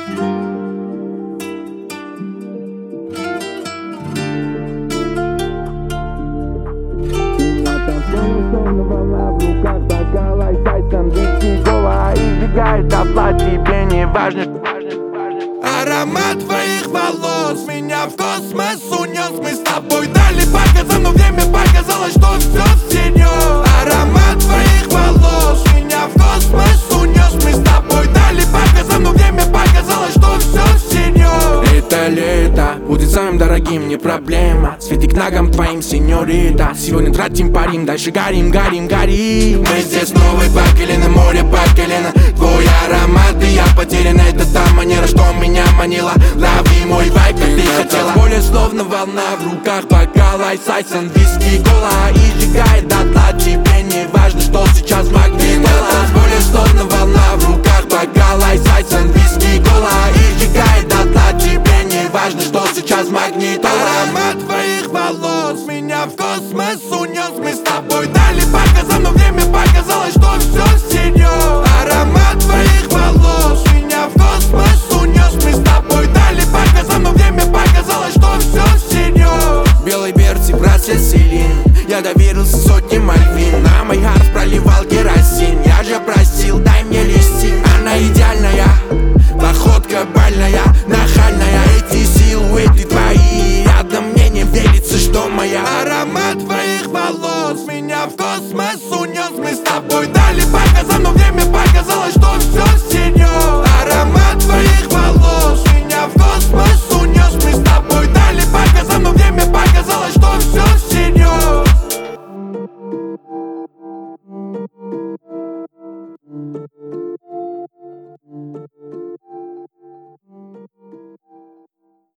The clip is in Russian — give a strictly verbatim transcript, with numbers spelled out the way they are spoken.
Словно волна в руках бокала, и Тайсон виски гола и сжигает дотла. Тебе не важно, аромат твоих волос меня в космос унес. Мы с тобой дали по газам, но время показало, что все всерьез. Аромат твоих волос меня в космос унес. Мы с тобой дали по газам, но время показало, что все всерьез. Это лето будет самым дорогим, не проблема. Цветы к ногам твоим, сеньорита. Сегодня тратим по Рим, дальше горим, горим, горим. Мы здесь новый по колено, море по колено. Твой аромат, и я потерян. Это та манера, что меня манила. Лови мой вайб, как ты хотела. Более словно волна в руках бокала, и Тайсон виски кола и сжигает дотла. Тебе не важно, что сейчас магнит. Более словно волна в руках бокала, и Тайсон